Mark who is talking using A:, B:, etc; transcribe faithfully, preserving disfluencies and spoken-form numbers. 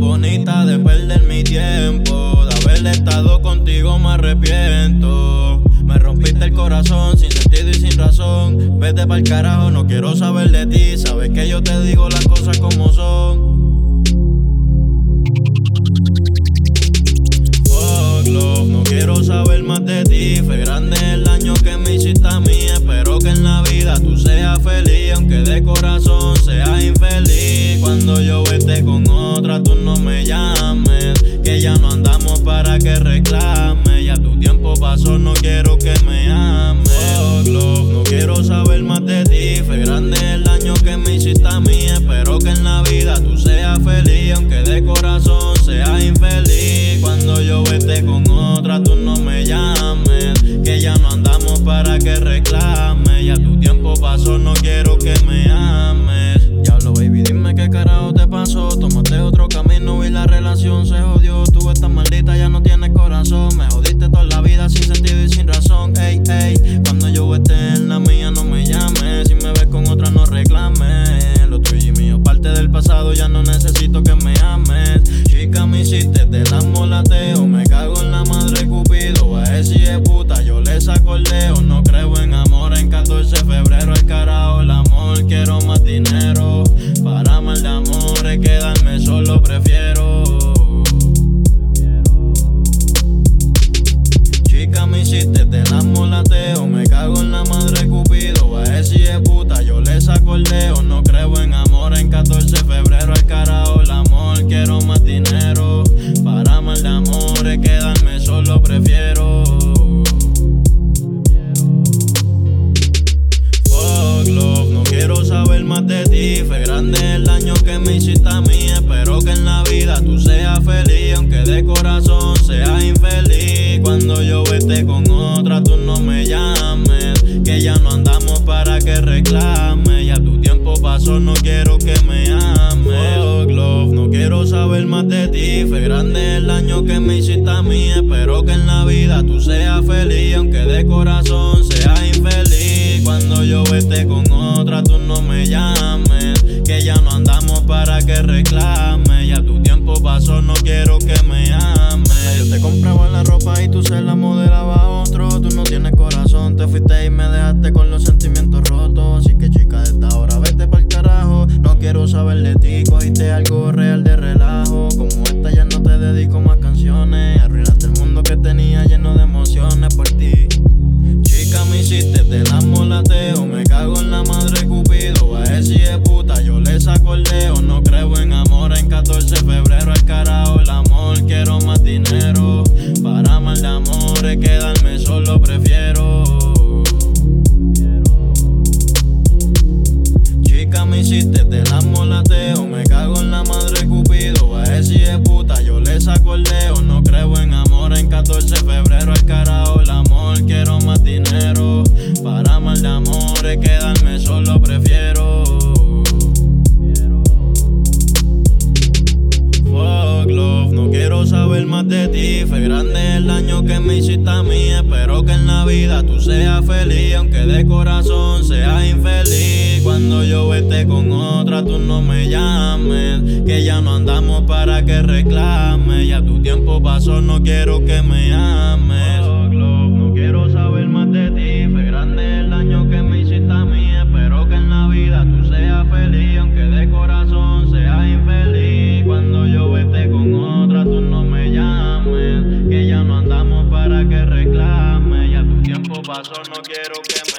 A: bonita de perder mi tiempo. De haber estado contigo me arrepiento. Me rompiste el corazón sin sentido y sin razón. Vete pa'l carajo, no quiero saber de ti. Sabes que yo te digo las cosas como son. Fuck love, no quiero saber más de ti. Fue grande el daño que me hiciste a mí. Espero que en la vida tú seas feliz, aunque de corazón seas infeliz. Cuando yo esté con otra tú no me llames, que ya no andamos para que reclame. Ya tu tiempo pasó, no quiero que me ames. Fuck love, no quiero saber más de ti. Fue grande el daño que me hiciste a mí. Espero que en la vida tú seas feliz, aunque de corazón seas infeliz. Cuando yo esté con otra tú no me llames, que ya no andamos para que reclame. Ya tu tiempo pasó, no quiero que me ames. Diablo baby, dime qué carajo te pasó. Tomaste otro camino y la relación se jodió. Tú estás maldita, ya no tienes corazón. Me jodiste toda la vida sin sentido y sin razón. Ey, ey, cuando yo esté en la mía no me llames. Si me ves con otra no reclames. Lo tuyo y mío parte del pasado, ya no necesito que me ames. Chica, me hiciste del amolateo. Me cago en la madre Cupido. A ese hijo de puta yo le saco el dedo. No creo en amor en catorce de febrero. Al carajo el amor, quiero más dinero. Para mal de amores, quedarme solo prefiero. Chica, me hiciste del amolateo. Me cago en la madre Cupido. A ese hijo de puta yo le saco el dedo. No creo en amor en catorce de febrero. Al carajo el amor, quiero más dinero. Para mal de amores, quedarme solo prefiero. Fuck love, no quiero saber más de ti. Fue grande el daño que me hiciste a mí. Espero que en la vida tú seas feliz, aunque de corazón seas infeliz. Cuando yo esté con otra tú no me llames, que ya no andamos para que reclame. Ya tu tiempo pasó, no quiero que me ames. Fuck love, no quiero saber más de ti. Fue grande el daño que me hiciste a mí. Espero que en la vida tú seas feliz, aunque de corazón seas infeliz. Cuando yo esté con otra tú no me llames, que ya no andamos para que reclame. Ya tu tiempo pasó, no quiero que me ames. Yo te compraba la ropa y tú se la modelaba a otro. Tú no tienes corazón, te fuiste y me dejaste con los sentimientos rotos. Así que chica, de esta hora vete pa'l carajo. No quiero saber de ti, cogiste algo real de relajo. Como esta ya no te dedico más canciones. Arruinaste el mundo que tenía lleno de emociones por ti. Chica, me hiciste del amolateo. Me cago en la madre Cupido. A ese hijo de puta yo le saco el dedo. No creo en amor en catorce de febrero. Al carajo el amor, quiero más dinero. Para mal de amores, quedarme solo prefiero. Chica, me hiciste del amolateo. Me cago en la madre Cupido. A ese hijo de puta yo le saco el dedo. No creo en amor en catorce de febrero. Al carajo el amor, quiero más dinero. Para mal de amores, quedarme solo prefiero. Fuck love, no quiero saber más de ti. Fue grande el daño que me hiciste a mí. Espero que en la vida tú seas feliz, aunque de corazón seas infeliz. Cuando yo esté con otra tú no me llames, que ya no andamos para que reclame. Ya tu tiempo pasó, no quiero que me ames. Fuck love, no quiero saber más de ti. Fue grande el daño que me hiciste a mí. Espero que en la vida tú seas feliz, aunque de corazón seas infeliz. Cuando yo esté con otra tú no me llames, que ya no andamos para que reclame. Ya tu tiempo pasó, no quiero que me